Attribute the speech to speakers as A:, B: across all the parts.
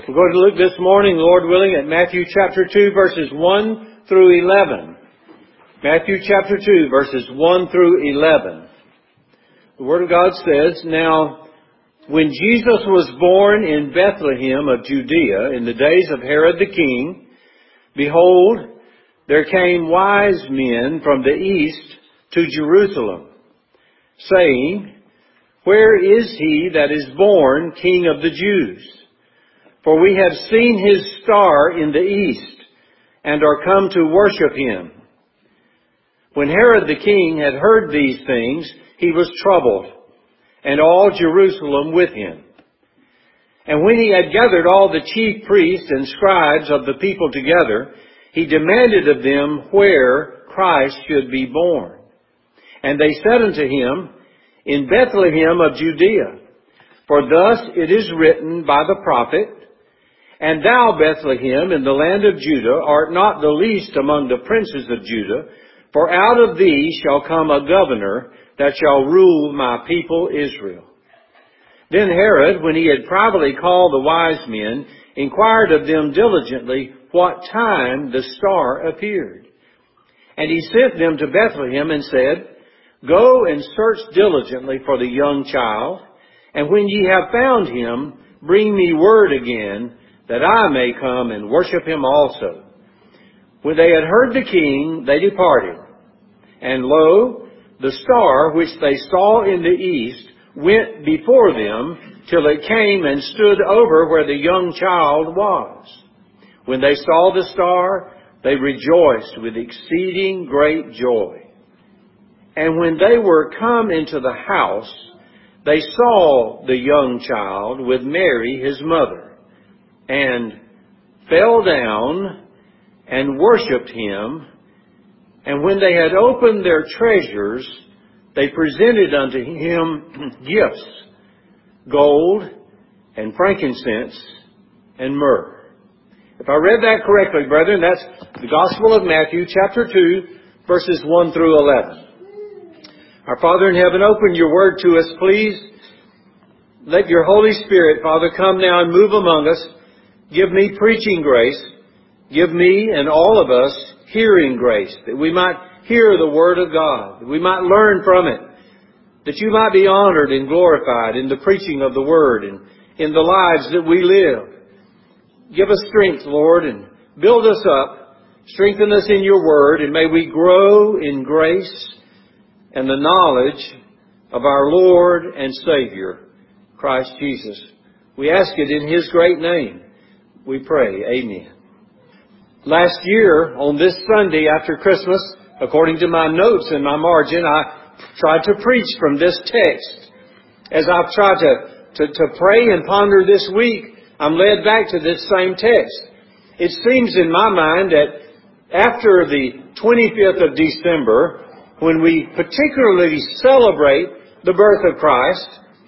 A: We're going to look this morning, Lord willing, at Matthew chapter 2, verses 1 through 11. Matthew chapter 2, verses 1 through 11. The Word of God says, "Now, when Jesus was born in Bethlehem of Judea in the days of Herod the king, behold, there came wise men from the east to Jerusalem, saying, Where is he that is born King of the Jews? For we have seen his star in the east, and are come to worship him. When Herod the king had heard these things, he was troubled, and all Jerusalem with him. And when he had gathered all the chief priests and scribes of the people together, he demanded of them where Christ should be born. And they said unto him, In Bethlehem of Judea. For thus it is written by the prophet, And thou, Bethlehem, in the land of Judah, art not the least among the princes of Judah, for out of thee shall come a governor that shall rule my people Israel. Then Herod, when he had privately called the wise men, inquired of them diligently what time the star appeared. And he sent them to Bethlehem and said, Go and search diligently for the young child, and when ye have found him, bring me word again, that I may come and worship him also. When they had heard the king, they departed. And lo, the star which they saw in the east went before them till it came and stood over where the young child was. When they saw the star, they rejoiced with exceeding great joy. And when they were come into the house, they saw the young child with Mary his mother, and fell down and worshipped him. And when they had opened their treasures, they presented unto him gifts, gold and frankincense and myrrh." If I read that correctly, brethren, that's the Gospel of Matthew, chapter 2, verses 1 through 11. Our Father in heaven, open your word to us, please. Let your Holy Spirit, Father, come now and move among us. Give me preaching grace. Give me and all of us hearing grace, that we might hear the Word of God, that we might learn from it, that you might be honored and glorified in the preaching of the Word and in the lives that we live. Give us strength, Lord, and build us up. Strengthen us in your Word, and may we grow in grace and the knowledge of our Lord and Savior, Christ Jesus. We ask it in His great name. We pray. Amen. Last year, on this Sunday after Christmas, according to my notes in my margin, I tried to preach from this text. As I've tried to pray and ponder this week, I'm led back to this same text. It seems in my mind that after the 25th of December, when we particularly celebrate the birth of Christ,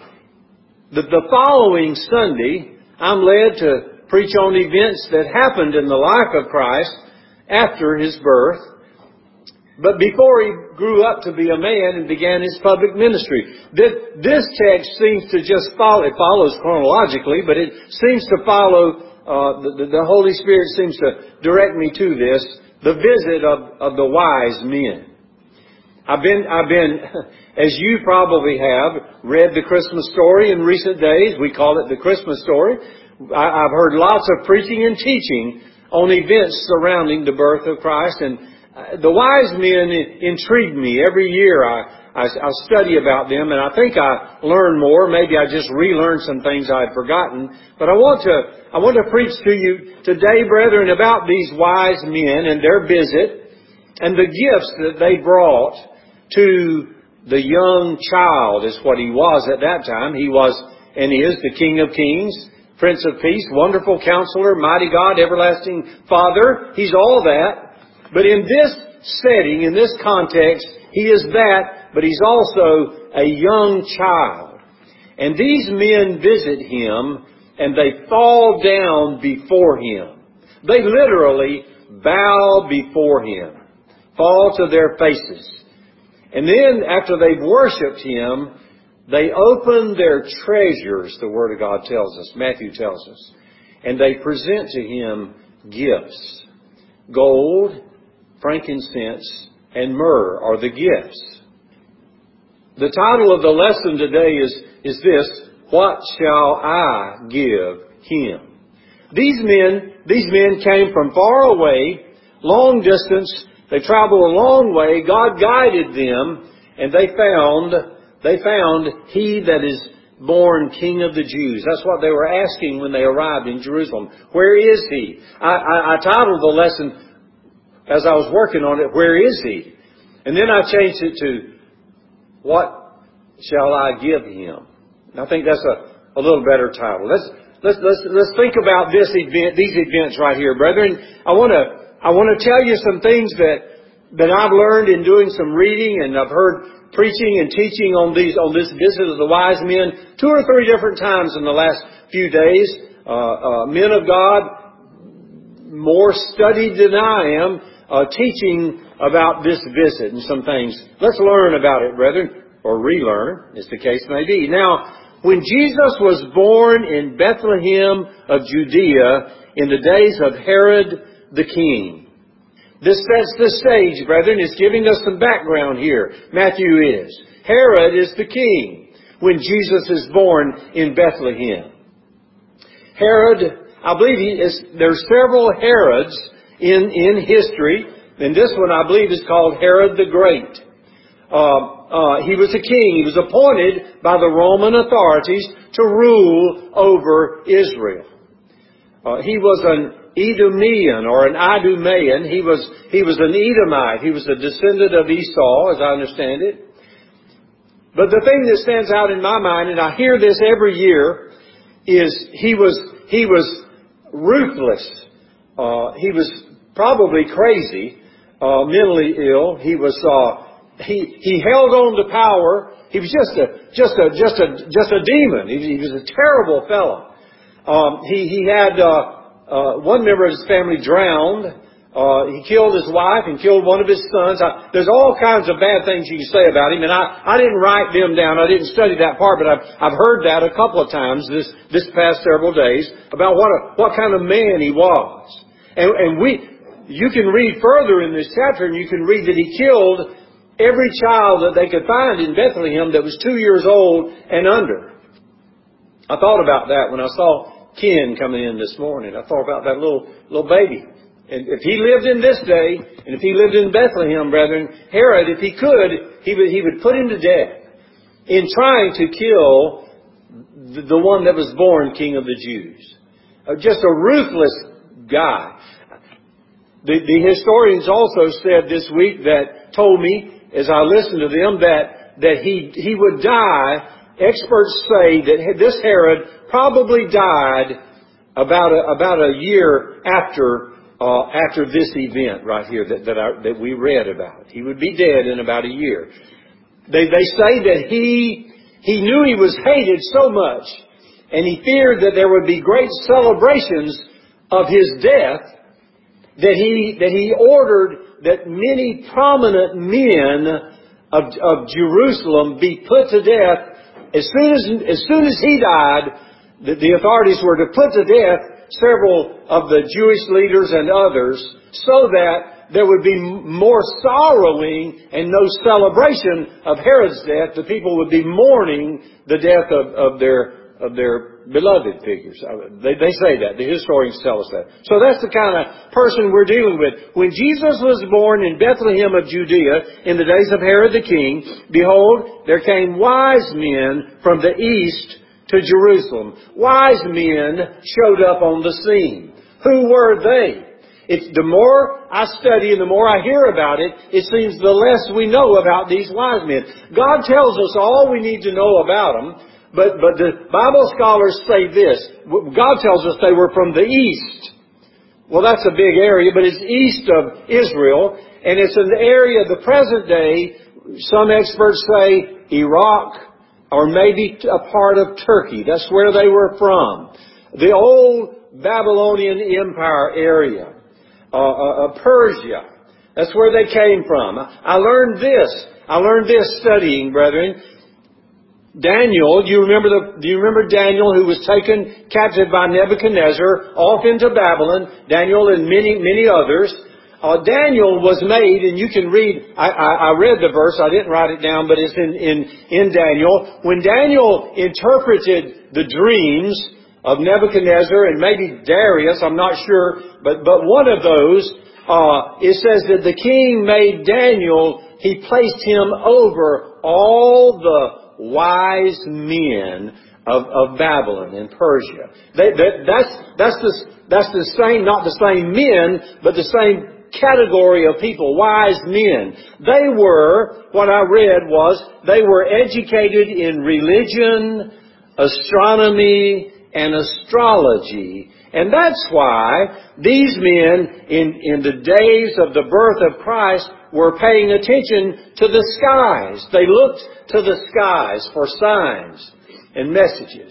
A: the following Sunday, I'm led to preach on events that happened in the life of Christ after His birth, but before He grew up to be a man and began His public ministry. This text seems to just follow, it follows chronologically, but it seems to follow, the Holy Spirit seems to direct me to this, the visit of the wise men. I've been, as you probably have, read the Christmas story in recent days. We call it the Christmas story. I've heard lots of preaching and teaching on events surrounding the birth of Christ, and the wise men intrigue me. Every year I study about them, and I think I learn more. Maybe I just relearn some things I'd forgotten. But I want to preach to you today, brethren, about these wise men and their visit and the gifts that they brought to the young child, is what he was at that time. He was and is the King of Kings, Prince of Peace, Wonderful Counselor, Mighty God, Everlasting Father. He's all that. But in this setting, in this context, He is that, but He's also a young child. And these men visit Him, and they fall down before Him. They literally bow before Him, fall to their faces. And then, after they've worshipped Him, they open their treasures, the Word of God tells us, Matthew tells us. and they present to him gifts. Gold, frankincense, and myrrh are the gifts. The title of the lesson today is this: What shall I give him? These men came from far away, long distance. They traveled a long way. God guided them, and they found he that is born King of the Jews. That's what they were asking when they arrived in Jerusalem. Where is he? I titled the lesson as I was working on it, Where is he? And then I changed it to, What shall I give him? And I think that's a little better title. Let's think about these events right here, brethren. I want to tell you some things that I've learned in doing some reading, and I've heard preaching and teaching on this visit of the wise men 2 or 3 different times in the last few days. Men of God, more studied than I am, teaching about this visit and some things. Let's learn about it, brethren, or relearn, as the case may be. Now, when Jesus was born in Bethlehem of Judea in the days of Herod the king. This sets the stage, brethren. It's giving us some background here. Matthew is. Herod is the king when Jesus is born in Bethlehem. Herod, I believe there's several Herods in history, and this one I believe is called Herod the Great. He was a king. He was appointed by the Roman authorities to rule over Israel. He was an Edomian or an Idumean. He was an Edomite. He was a descendant of Esau, as I understand it. But the thing that stands out in my mind, and I hear this every year, is he was ruthless. He was probably crazy, mentally ill. He held on to power. He was just a demon. He was a terrible fellow. He had one member of his family drowned. He killed his wife and killed one of his sons. There's all kinds of bad things you can say about him, and I didn't write them down. I didn't study that part, but I've heard that a couple of times this past several days about what kind of man he was. And you can read further in this chapter, and you can read that he killed every child that they could find in Bethlehem that was 2 years old and under. I thought about that when I saw Ken coming in this morning. I thought about that little baby. And if he lived in this day, and if he lived in Bethlehem, brethren, Herod, if he could, he would put him to death in trying to kill the one that was born King of the Jews. Just a ruthless guy. The historians also said this week told me, as I listened to them, that he would die. Experts say that this Herod probably died about a year after this event right here that we read about. He would be dead in about a year. They say that he knew he was hated so much, and he feared that there would be great celebrations of his death, that he ordered that many prominent men of Jerusalem be put to death. As soon as he died, the authorities were to put to death several of the Jewish leaders and others, so that there would be more sorrowing and no celebration of Herod's death. The people would be mourning the death of their beloved figures. They say that. The historians tell us that. So that's the kind of person we're dealing with. When Jesus was born in Bethlehem of Judea in the days of Herod the king, behold, there came wise men from the east to Jerusalem. Wise men showed up on the scene. Who were they? The more I study and the more I hear about it, it seems the less we know about these wise men. God tells us all we need to know about them. But the Bible scholars say this. God tells us they were from the east. Well, that's a big area, but it's east of Israel. And it's an area of the present day, some experts say Iraq, or maybe a part of Turkey. That's where they were from. The old Babylonian Empire area. Persia. That's where they came from. I learned this studying, brethren. Daniel, do you remember Daniel, who was taken captive by Nebuchadnezzar off into Babylon? Daniel and many others. Daniel was made, and you can read, I read the verse, I didn't write it down, but it's in Daniel. When Daniel interpreted the dreams of Nebuchadnezzar and maybe Darius, I'm not sure, but one of those, it says that the king made Daniel, he placed him over all the wise men of Babylon and Persia. That's the same, not the same men, but the same category of people, wise men. They were, what I read was, they were educated in religion, astronomy, and astrology. And that's why these men, in the days of the birth of Christ, were paying attention to the skies. They looked to the skies for signs and messages.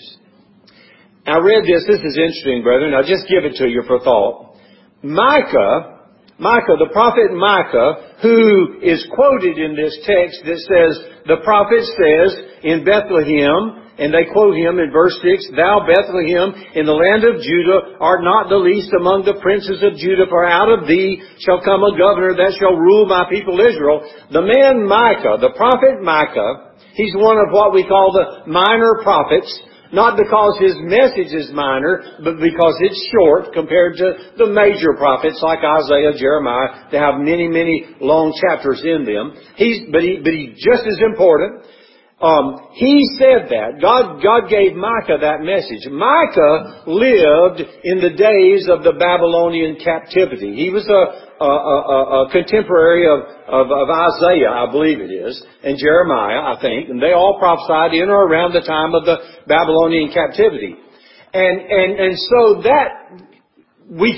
A: I read this. This is interesting, brethren. I'll just give it to you for thought. Micah, the prophet Micah, who is quoted in this text that says, the prophet says in Bethlehem, and they quote him in verse 6, Thou Bethlehem in the land of Judah art not the least among the princes of Judah, for out of thee shall come a governor that shall rule my people Israel. The man Micah, the prophet Micah, he's one of what we call the minor prophets, not because his message is minor, but because it's short compared to the major prophets like Isaiah, Jeremiah. They have many long chapters in them. But he's just as important. He said that. God gave Micah that message. Micah lived in the days of the Babylonian captivity. He was a contemporary of Isaiah, I believe it is, and Jeremiah, I think, and they all prophesied in or around the time of the Babylonian captivity. And so that we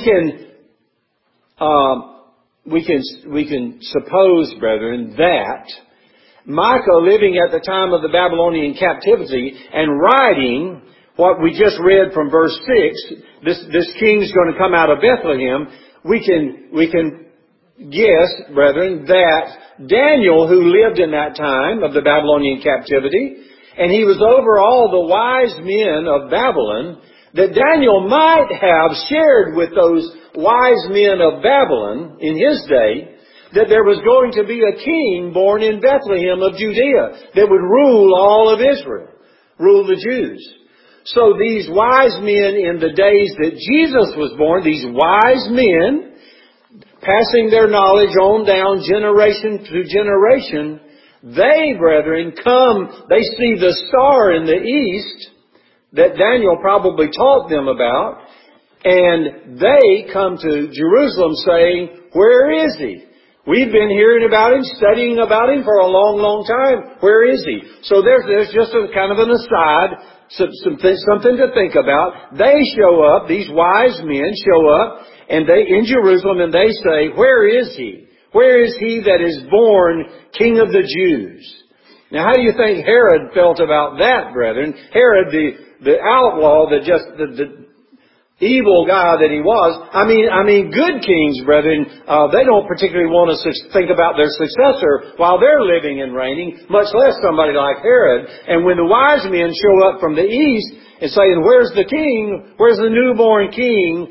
A: can suppose, brethren, that Micah, living at the time of the Babylonian captivity and writing what we just read from verse 6, this king's going to come out of Bethlehem, we can guess, brethren, that Daniel, who lived in that time of the Babylonian captivity, and he was over all the wise men of Babylon, that Daniel might have shared with those wise men of Babylon in his day, that there was going to be a king born in Bethlehem of Judea that would rule all of Israel, rule the Jews. So these wise men in the days that Jesus was born, these wise men, passing their knowledge on down generation to generation, they, brethren, they see the star in the east that Daniel probably taught them about, and they come to Jerusalem saying, Where is he? We've been hearing about him, studying about him for a long time. Where is he? So there's just a kind of an aside, something to think about. They show up, these wise men show up, and in Jerusalem, and they say, Where is he? Where is he that is born King of the Jews? Now, how do you think Herod felt about that, brethren? Herod, the outlaw, the evil guy that he was. I mean, good kings, brethren, they don't particularly want to think about their successor while they're living and reigning, much less somebody like Herod. And when the wise men show up from the east and saying, Where's the king? Where's the newborn king?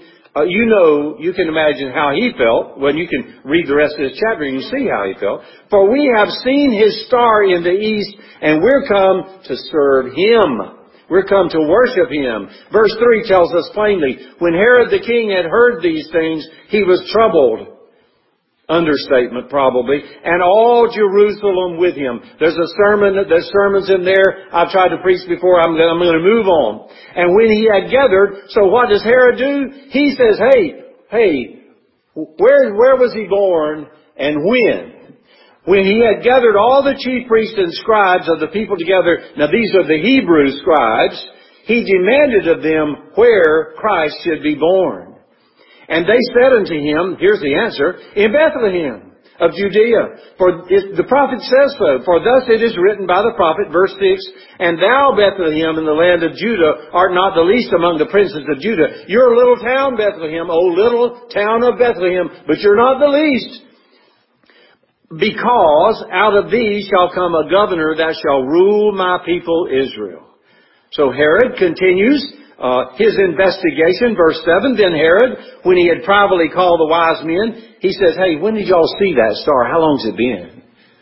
A: You can imagine how he felt. When you can read the rest of this chapter and you see how he felt. For we have seen his star in the east, and we're come to serve him. We're come to worship him. Verse 3 tells us plainly, when Herod the king had heard these things, he was troubled. Understatement, probably. And all Jerusalem with him. There's sermons in there I've tried to preach before. I'm going to move on. And when he had gathered, so what does Herod do? He says, Hey, where was he born and when? When he had gathered all the chief priests and scribes of the people together, now these are the Hebrew scribes, he demanded of them where Christ should be born. And they said unto him, here's the answer, in Bethlehem of Judea. For the prophet says so, for thus it is written by the prophet, verse 6, And thou, Bethlehem, in the land of Judah, art not the least among the princes of Judah. You're a little town, Bethlehem, O little town of Bethlehem, but you're not the least. because out of these shall come a governor that shall rule my people Israel. So Herod continues his investigation. Verse 7, then Herod, when he had privately called the wise men, he says, hey, when did y'all see that star? How long's it been?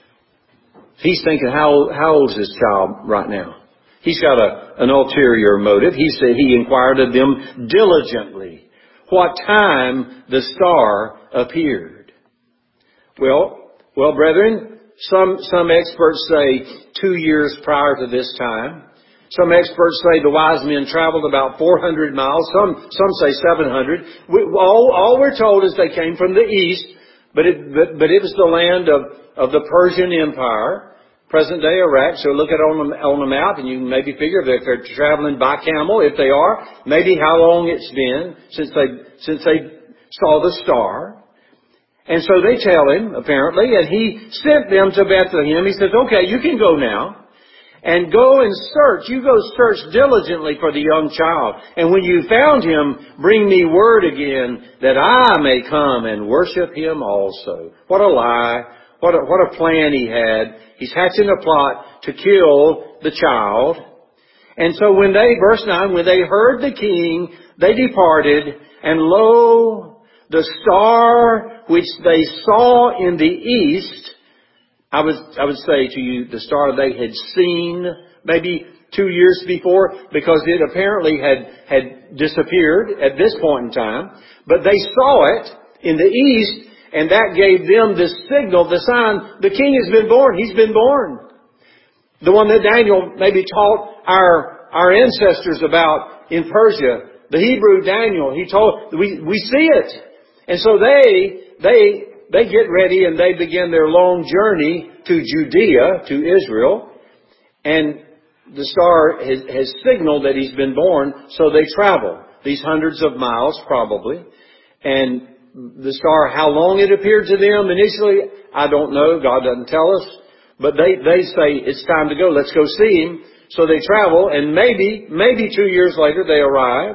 A: He's thinking, how old is this child right now? He's got an ulterior motive. He said he inquired of them diligently what time the star appeared. Well, brethren, some experts say 2 years prior to this time. Some experts say the wise men traveled about 400 miles. Some say 700. All we're told is they came from the east, but it was the land of the Persian Empire, present-day Iraq. So look at it on the map, and you can maybe figure if they're traveling by camel. If they are, maybe how long it's been since they saw the star. And so they tell him, apparently, and he sent them to Bethlehem. He says, okay, you can go now. And go and search. You go search diligently for the young child. And when you found him, bring me word again that I may come and worship him also. What a lie. What a plan he had. He's hatching a plot to kill the child. And so verse 9, when they heard the king, they departed. And lo, the star which they saw in the east, I would say to you, the star they had seen maybe 2 years before, because it apparently had disappeared at this point in time. But they saw it in the east, and that gave them the signal, the sign, the king has been born. He's been born. The one that Daniel maybe taught our ancestors about in Persia, the Hebrew Daniel. He told, we see it. And so they get ready and they begin their long journey to Judea, to Israel. And the star has signaled that he's been born, so they travel these hundreds of miles probably. And the star, how long it appeared to them initially, I don't know. God doesn't tell us. But they say, it's time to go. Let's go see him. So they travel, and maybe 2 years later they arrive,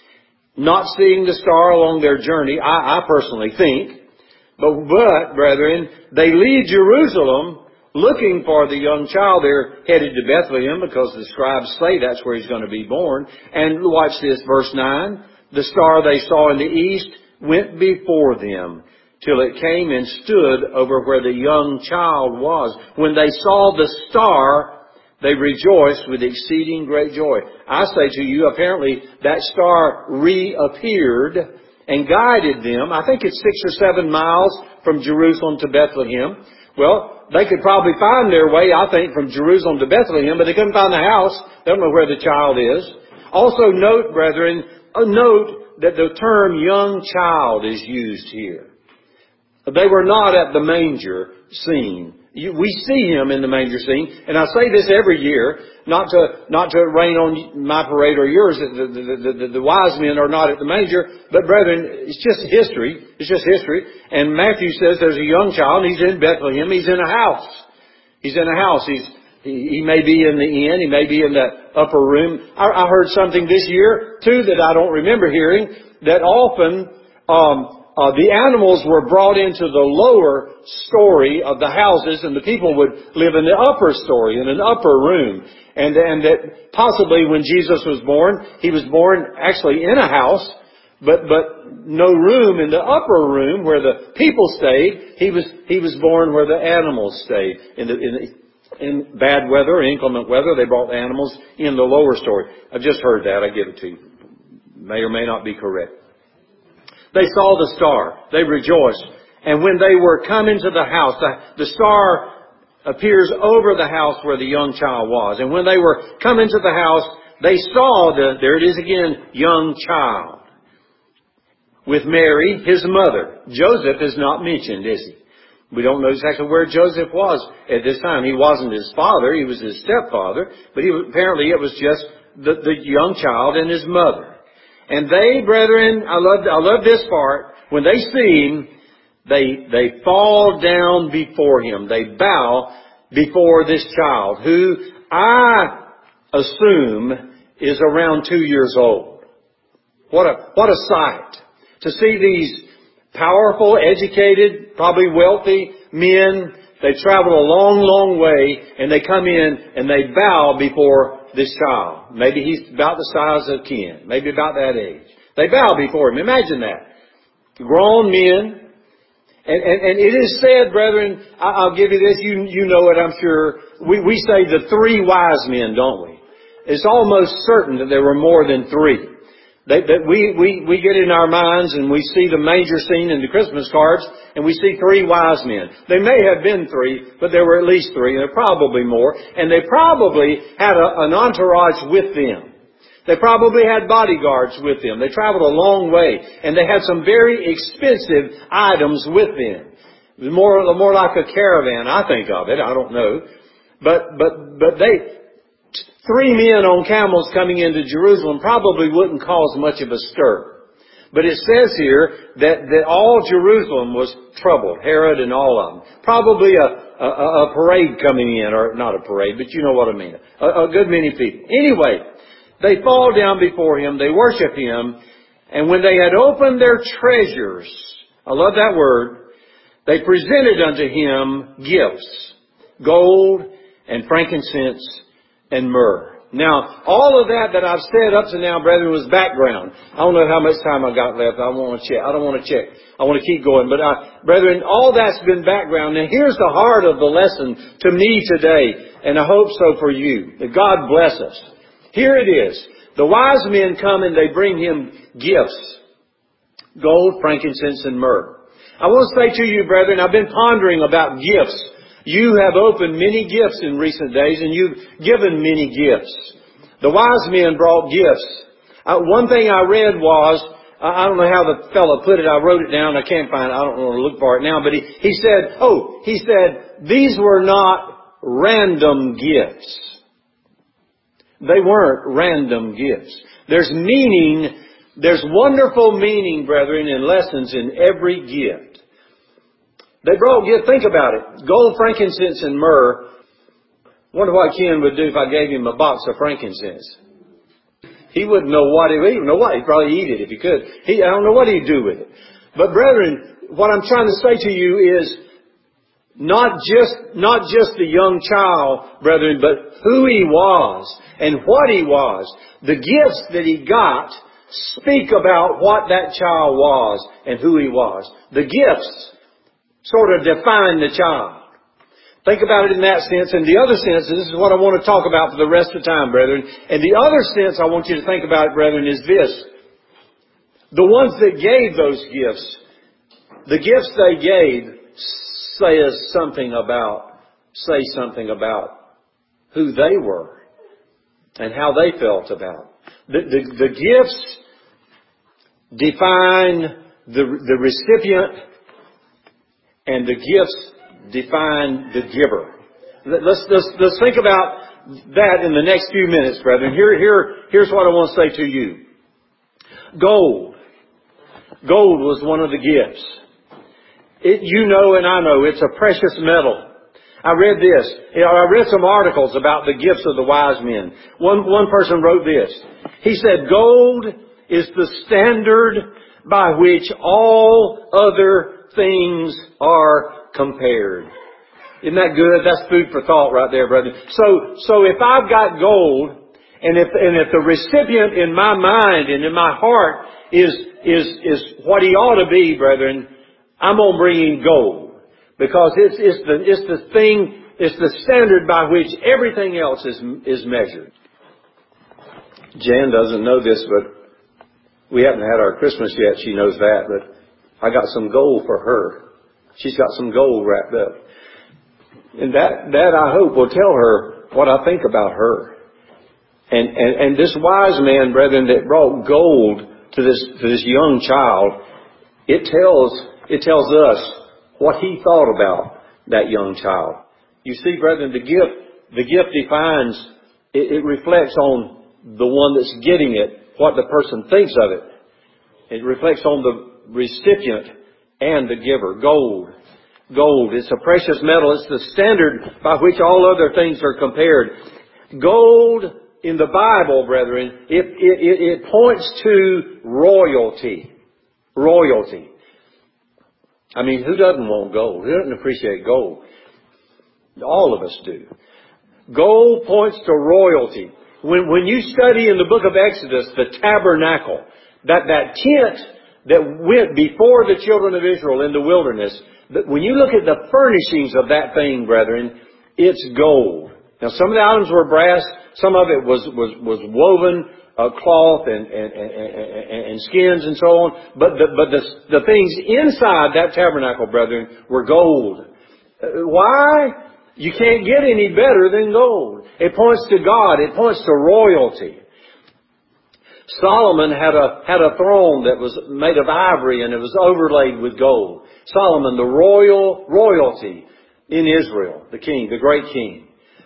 A: not seeing the star along their journey, I personally think. But, brethren, they leave Jerusalem looking for the young child. They're headed to Bethlehem because the scribes say that's where he's going to be born. And watch this, verse 9. The star they saw in the east went before them till it came and stood over where the young child was. When they saw the star, they rejoiced with exceeding great joy. I say to you, apparently that star reappeared and guided them. I think it's 6 or 7 miles from Jerusalem to Bethlehem. Well, they could probably find their way, I think, from Jerusalem to Bethlehem, but they couldn't find the house. They don't know where the child is. Also note, brethren, note that the term young child is used here. They were not at the manger scene. We see him in the manger scene, and I say this every year, not to rain on my parade or yours. The wise men are not at the manger, but brethren, it's just history. It's just history. And Matthew says there's a young child. And he's in Bethlehem. He's in a house. He's in a house. He may be in the inn. He may be in the upper room. I heard something this year too that I don't remember hearing. That often the animals were brought into the lower story of the houses, and the people would live in the upper story, in an upper room. And that possibly when Jesus was born, he was born actually in a house, but no room in the upper room where the people stayed. He was born where the animals stayed. In bad weather or inclement weather, they brought the animals in the lower story. I've just heard that. I give it to you. May or may not be correct. They saw the star. They rejoiced. And when they were come into the house, the star appears over the house where the young child was. And when they were come into the house, they saw there it is again, young child with Mary, his mother. Joseph is not mentioned, is he? We don't know exactly where Joseph was at this time. He wasn't his father. He was his stepfather. But apparently it was just the young child and his mother. And they, brethren, I love this part. When they see him, they fall down before him. They bow before this child, who I assume is around 2 years old. What a sight to see these powerful, educated, probably wealthy men. They travel a long, long way, and they come in and they bow before this child. Maybe he's about the size of Ken, maybe about that age. They bow before him. Imagine that. Grown men. And it is said, brethren, I'll give you this, you know it, I'm sure. We say the three wise men, don't we? It's almost certain that there were more than three. That we get in our minds and we see the manger scene in the Christmas cards and we see three wise men. They may have been three, but there were at least three, and there are probably more. And they probably had an entourage with them. They probably had bodyguards with them. They traveled a long way, and they had some very expensive items with them. It was more like a caravan, I think of it. I don't know. But three men on camels coming into Jerusalem probably wouldn't cause much of a stir. But it says here that all Jerusalem was troubled, Herod and all of them. Probably a parade coming in, or not a parade, but you know what I mean. A good many people. Anyway, they fall down before him, they worship him, and when they had opened their treasures, I love that word, they presented unto him gifts, gold and frankincense and myrrh. Now, all of that I've said up to now, brethren, was background. I don't know how much time I got left. I don't want to check. I want to keep going. But, brethren, all that's been background. Now, here's the heart of the lesson to me today, and I hope so for you. That God bless us. Here it is. The wise men come and they bring him gifts. Gold, frankincense, and myrrh. I want to say to you, brethren, I've been pondering about gifts. You have opened many gifts in recent days, and you've given many gifts. The wise men brought gifts. One thing I read was, I don't know how the fellow put it, I wrote it down, I can't find it, I don't want to look for it now, but he said, these were not random gifts. They weren't random gifts. There's meaning, there's wonderful meaning, brethren, and lessons in every gift. They brought gifts, think about it, gold, frankincense, and myrrh. Wonder what Ken would do if I gave him a box of frankincense. He wouldn't know what he'd probably eat it if he could. I don't know what he'd do with it. But brethren, what I'm trying to say to you is, not just the young child, brethren, but who he was and what he was. The gifts that he got speak about what that child was and who he was. The gifts sort of define the child. Think about it in that sense. And the other sense, and this is what I want to talk about for the rest of the time, brethren. And the other sense I want you to think about, brethren, is this. The ones that gave those gifts, the gifts they gave say something about who they were and how they felt about. The gifts define the recipient, and the gifts define the giver. Let's think about that in the next few minutes, brethren. Here's what I want to say to you. Gold. Gold was one of the gifts. You know and I know it's a precious metal. I read this. I read some articles about the gifts of the wise men. One person wrote this. He said, gold is the standard by which all other things are compared. Isn't that good? That's food for thought right there, brother. So if I've got gold, and if the recipient in my mind and in my heart is what he ought to be, brethren, I'm going to bring in gold. Because it's the standard by which everything else is measured. Jan doesn't know this, but we haven't had our Christmas yet. She knows that, but I got some gold for her. She's got some gold wrapped up. And that I hope will tell her what I think about her. And this wise man, brethren, that brought gold to this young child, it tells us what he thought about that young child. You see, brethren, the gift defines, it reflects on the one that's getting it, what the person thinks of it. It reflects on the recipient and the giver. Gold. Gold. It's a precious metal. It's the standard by which all other things are compared. Gold in the Bible, brethren, it points to royalty. Royalty. I mean, who doesn't want gold? Who doesn't appreciate gold? All of us do. Gold points to royalty. When you study in the book of Exodus, the tabernacle, that tent that went before the children of Israel in the wilderness, when you look at the furnishings of that thing, brethren, it's gold. Now, some of the items were brass, some of it was woven cloth and skins and so on. But the things inside that tabernacle, brethren, were gold. Why? You can't get any better than gold. It points to God. It points to royalty. Solomon had a throne that was made of ivory and it was overlaid with gold. Solomon, the royalty in Israel, the king, the great king.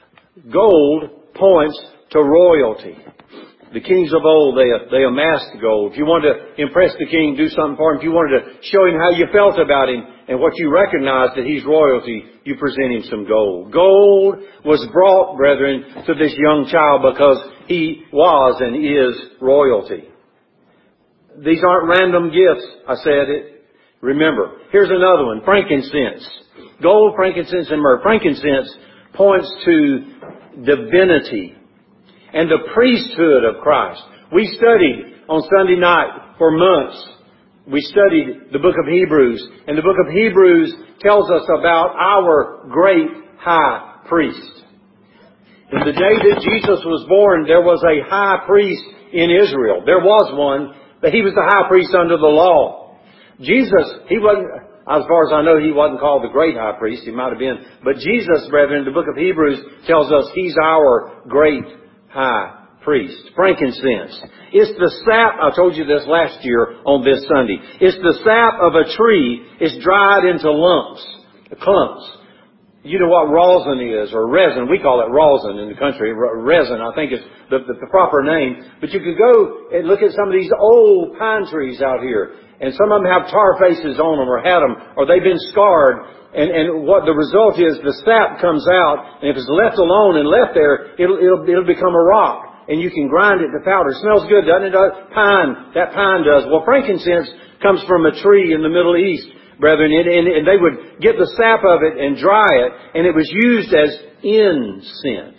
A: Gold points to royalty. The kings of old, they amassed gold. If you wanted to impress the king, do something for him. If you wanted to show him how you felt about him and what you recognized that he's royalty, you present him some gold. Gold was brought, brethren, to this young child because he was and is royalty. These aren't random gifts, I said it. Remember, here's another one, frankincense. Gold, frankincense, and myrrh. Frankincense points to divinity and the priesthood of Christ. We studied on Sunday night for months. We studied the book of Hebrews. And the book of Hebrews tells us about our great high priest. In the day that Jesus was born, there was a high priest in Israel. There was one, but he was the high priest under the law. Jesus, he wasn't, as far as I know, he wasn't called the great high priest. He might have been. But Jesus, brethren, the book of Hebrews tells us he's our great high priest. Frankincense. It's the sap, I told you this last year on this Sunday. It's the sap of a tree. It's dried into clumps. You know what rosin is, or resin. We call it rosin in the country. Resin, I think is the proper name. But you could go and look at some of these old pine trees out here. And some of them have tar faces on them, or had them, or they've been scarred. And what the result is, the sap comes out, and if it's left alone and left there, it'll become a rock. And you can grind it to powder. It smells good, doesn't it? That pine does. Well, frankincense comes from a tree in the Middle East, brethren, and they would get the sap of it and dry it, and it was used as incense.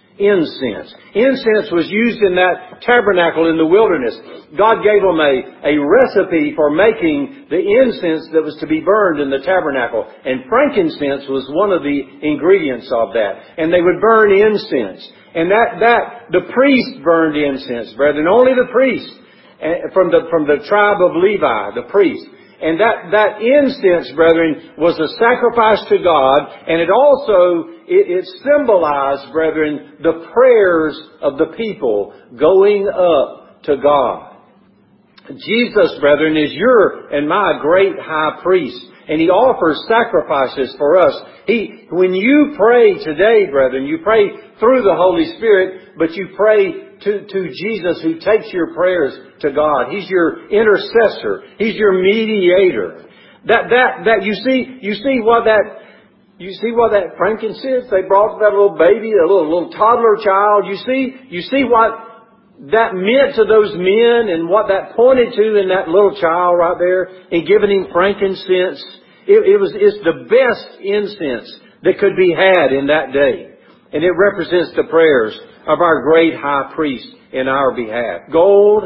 A: Incense was used in that tabernacle in the wilderness. God gave them a recipe for making the incense that was to be burned in the tabernacle. And frankincense was one of the ingredients of that. And they would burn incense. And the priest burned incense, brethren. Only the priest from the tribe of Levi, the priest. And that incense, brethren, was a sacrifice to God, and it also, it symbolized, brethren, the prayers of the people going up to God. Jesus, brethren, is your and my great high priest, and He offers sacrifices for us. When you pray today, brethren, you pray through the Holy Spirit, but you pray to Jesus who takes your prayers to God. He's your intercessor. He's your mediator. You see what that frankincense they brought to that little baby, a little toddler child. You see what that meant to those men and what that pointed to in that little child right there in giving him frankincense. It's the best incense that could be had in that day. And it represents the prayers of our great high priest in our behalf. Gold,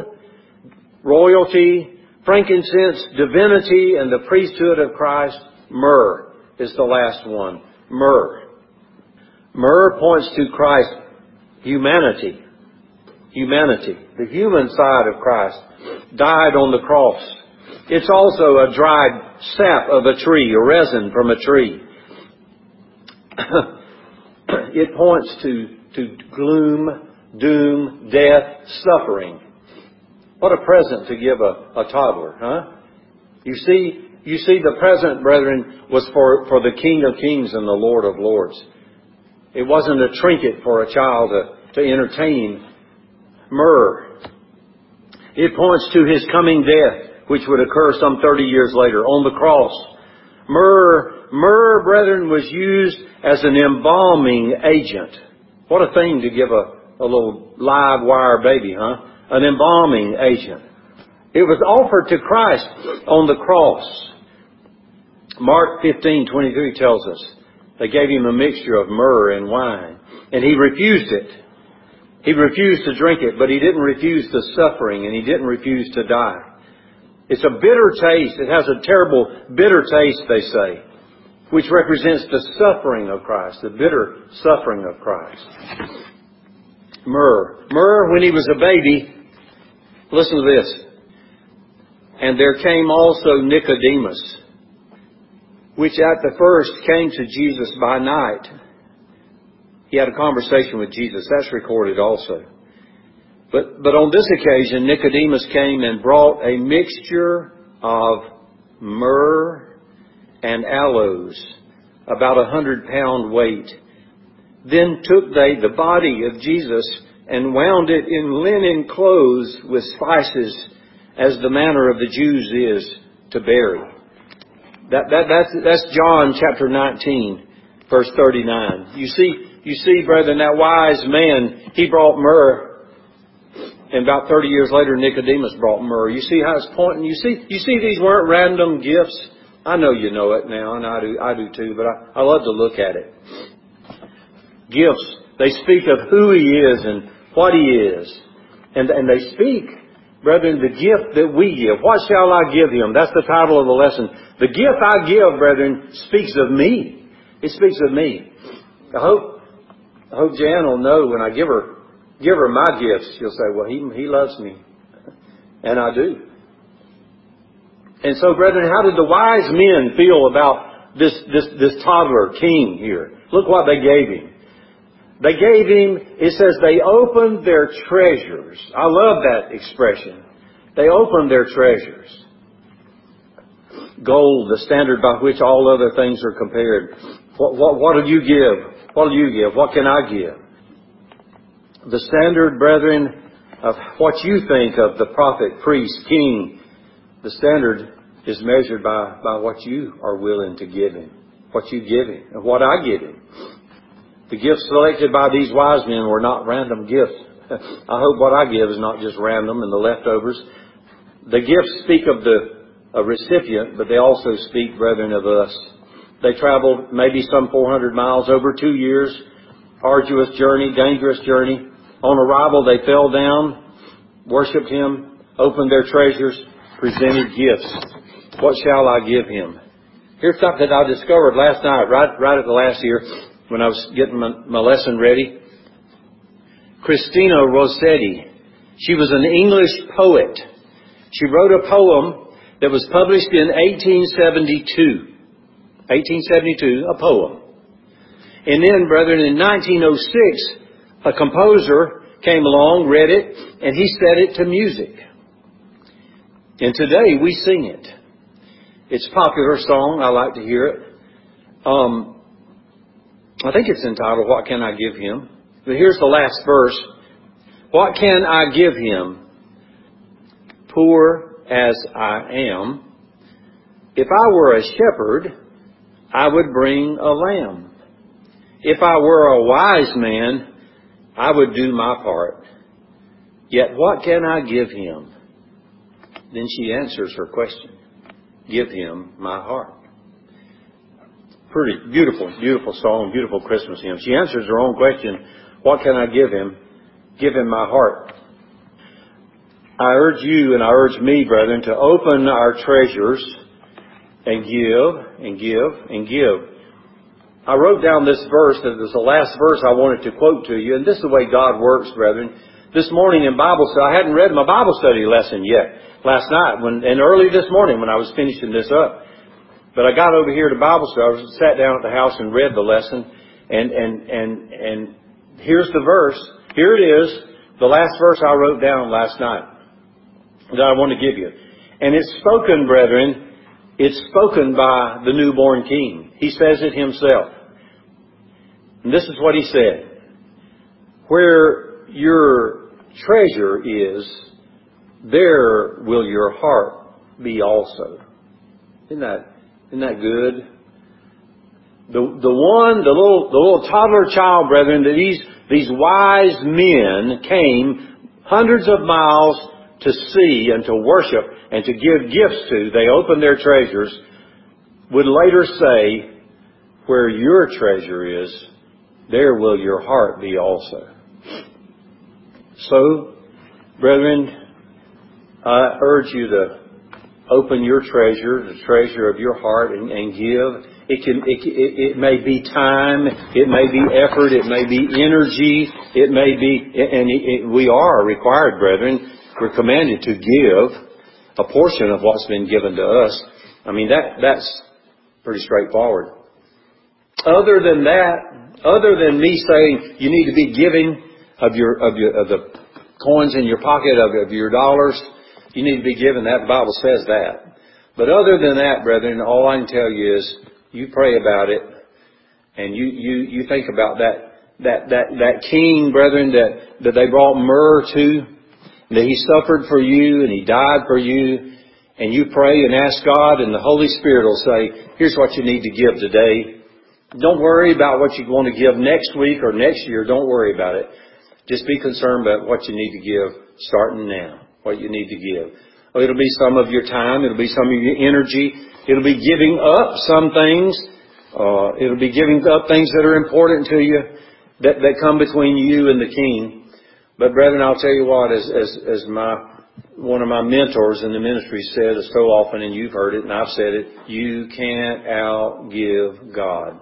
A: royalty, frankincense, divinity, and the priesthood of Christ. Myrrh is the last one. Myrrh. Myrrh points to Christ's humanity. Humanity. The human side of Christ died on the cross. It's also a dried sap of a tree, a resin from a tree. It points to gloom, doom, death, suffering. What a present to give a toddler, huh? You see the present, brethren, was for the King of Kings and the Lord of Lords. It wasn't a trinket for a child to entertain. Myrrh. It points to His coming death, which would occur some 30 years later on the cross. Myrrh, brethren, was used as an embalming agent. What a thing to give a little live wire baby, huh? An embalming agent. It was offered to Christ on the cross. Mark 15:23 tells us they gave him a mixture of myrrh and wine, and he refused it. He refused to drink it, but he didn't refuse the suffering, and he didn't refuse to die. It's a bitter taste. It has a terrible bitter taste, they say, which represents the suffering of Christ, the bitter suffering of Christ. Myrrh. Myrrh, when he was a baby, listen to this. And there came also Nicodemus, which at the first came to Jesus by night. He had a conversation with Jesus. That's recorded also. But on this occasion, Nicodemus came and brought a mixture of myrrh and aloes, about 100-pound weight. Then took they the body of Jesus and wound it in linen clothes with spices, as the manner of the Jews is to bury. That's John chapter 19, verse 39. You see, brethren, that wise man, he brought myrrh. And about 30 years later, Nicodemus brought myrrh. You see how it's pointing? You see these weren't random gifts? I know you know it now, and I do too, but I love to look at it. Gifts, they speak of who He is and what He is. And they speak, brethren, the gift that we give. What shall I give Him? That's the title of the lesson. The gift I give, brethren, speaks of me. It speaks of me. I hope Jan will know when I give her my gifts, she'll say, well, he loves me. And I do. And so, brethren, how did the wise men feel about this toddler king here? Look what they gave him. They gave him, it says, they opened their treasures. I love that expression. They opened their treasures. Gold, the standard by which all other things are compared. What do you give? What do you give? What can I give? The standard, brethren, of what you think of the prophet, priest, king, the standard is measured by what you are willing to give Him, what you give Him, and what I give Him. The gifts selected by these wise men were not random gifts. I hope what I give is not just random and the leftovers. The gifts speak of the recipient, but they also speak, brethren, of us. They traveled maybe some 400 miles over 2 years. Arduous journey, dangerous journey. On arrival, they fell down, worshipped Him, opened their treasures, presented gifts. What shall I give Him? Here's something I discovered last night, right at the last year, when I was getting my lesson ready. Christina Rossetti. She was an English poet. She wrote a poem that was published in 1872. 1872, a poem. And then, brethren, in 1906, a composer came along, read it, and he set it to music. And today we sing it. It's a popular song. I like to hear it. I think it's entitled, What Can I Give Him? But here's the last verse. What can I give Him? Poor as I am. If I were a shepherd, I would bring a lamb. If I were a wise man, I would do my part. Yet what can I give Him? Then she answers her question. Give Him my heart. Pretty beautiful, beautiful song, beautiful Christmas hymn. She answers her own question. What can I give Him? Give Him my heart. I urge you and I urge me, brethren, to open our treasures and give and give and give. I wrote down this verse, that was the last verse I wanted to quote to you, and this is the way God works, brethren. This morning in Bible study, I hadn't read my Bible study lesson yet last night, and early this morning when I was finishing this up. But I got over here to Bible study, I sat down at the house and read the lesson, and here's the verse. Here it is, the last verse I wrote down last night that I want to give you. And it's spoken, brethren, it's spoken by the newborn King. He says it Himself. And this is what He said. Where your treasure is, there will your heart be also. Isn't that good? The little toddler child, brethren, that these wise men came hundreds of miles to see and to worship and to give gifts to. They opened their treasures. would later say, where your treasure is, there will your heart be also. So, brethren, I urge you to open your treasure, the treasure of your heart, and give. It may be time, it may be effort, it may be energy, it may be, we are required, brethren, we're commanded to give a portion of what's been given to us. I mean, that's pretty straightforward. Other than that, other than me saying you need to be giving of the coins in your pocket, of your dollars, you need to be giving that. The Bible says that. But other than that, brethren, all I can tell you is you pray about it, and you think about that king, brethren, that they brought myrrh to, that he suffered for you and he died for you, and you pray and ask God, and the Holy Spirit will say, here's what you need to give today. Don't worry about what you want to give next week or next year. Don't worry about it. Just be concerned about what you need to give starting now, what you need to give. It'll be some of your time. It'll be some of your energy. It'll be giving up some things. It'll be giving up things that are important to you that come between you and the King. But brethren, I'll tell you what, as one of my mentors in the ministry said so often, and you've heard it, and I've said it, you can't outgive God.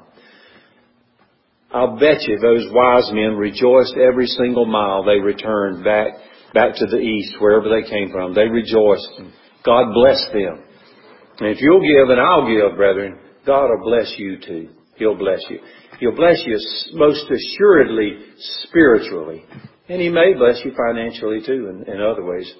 A: I'll bet you those wise men rejoiced every single mile they returned back to the east, wherever they came from. They rejoiced. God blessed them. And if you'll give and I'll give, brethren, God will bless you too. He'll bless you. He'll bless you most assuredly spiritually. And He may bless you financially too in other ways.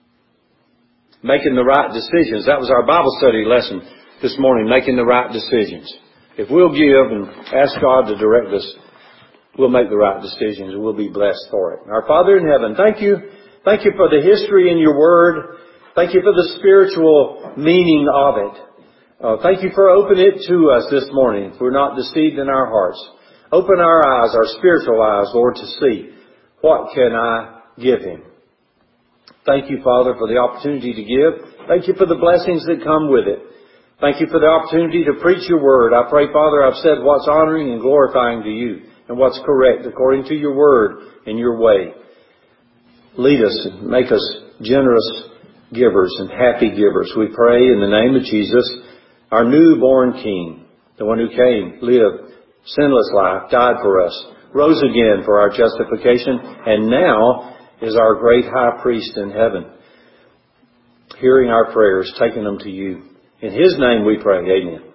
A: Making the right decisions. That was our Bible study lesson this morning, making the right decisions. If we'll give and ask God to direct us, we'll make the right decisions and we'll be blessed for it. Our Father in heaven, thank you. Thank you for the history in your Word. Thank you for the spiritual meaning of it. Thank you for opening it to us this morning. If we're not deceived in our hearts, open our eyes, our spiritual eyes, Lord, to see what can I give Him. Thank you, Father, for the opportunity to give. Thank you for the blessings that come with it. Thank you for the opportunity to preach your word. I pray, Father, I've said what's honoring and glorifying to you and what's correct according to your word and your way. Lead us and make us generous givers and happy givers. We pray in the name of Jesus, our newborn King, the one who came, lived sinless life, died for us, rose again for our justification, and now is our great high priest in heaven, hearing our prayers, taking them to you. In His name we pray. Amen.